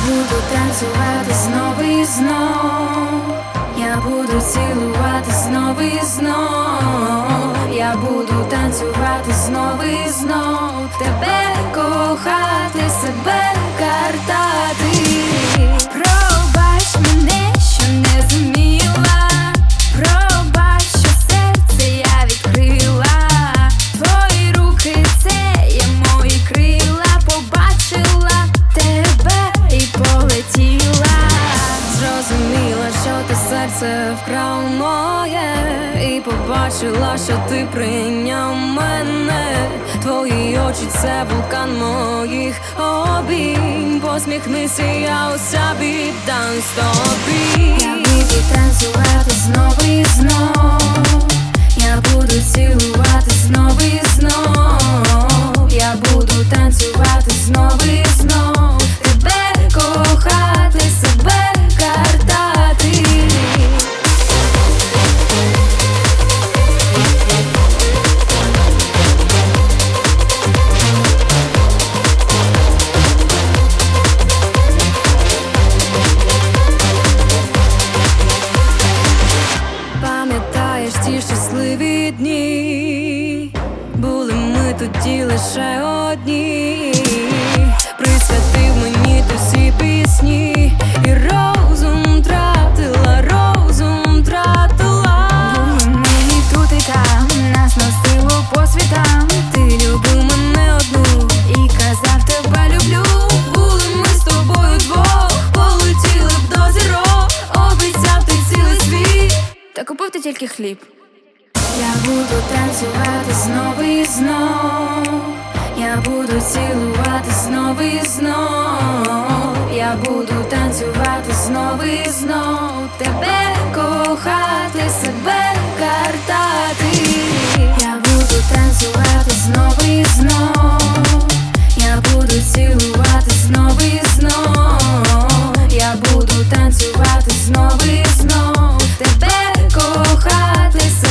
буду танцювати знову і знов, я буду цілувати знову і знов, я буду танцювати знову і знов, тебе кохати, себе картати. Пробач мене, що не зуміла, пробач, що серце я відкрила, твої руки — це є мої крила, побачила тебе і полетіла. Зрозуміла, що ти серце вкрав моє, і побачила, що ти прийняв мене. Твої очі — це вулкан моїх обійм. Посміхнися, я уся віддам тобі. Я буду танцювати знову і знов, я буду цілувати знову і знов, я буду танцювати знову і знов, тебе кохати, себе картати. Пам'ятаєш ті щасливі дні, були ми тоді лише одні. Присвятив мені ти всі пісні, і розум тратила, розум тратила. Були ми і тут, і там, нас носило по світам. Ти любив мене одну і казав, тебе люблю. Були ми з тобою двох, полетіли б до зірок, обіцяв ти цілий світ, та купив ти тільки хліб. Я буду танцювати знову і знов, я буду цілувати знову і знов, я буду танцювати знову і знов, тебе кохати, себе картати. Я буду танцювати знову і знов, я буду цілувати знову і знов, я буду танцювати знову і знов, тебе кохати.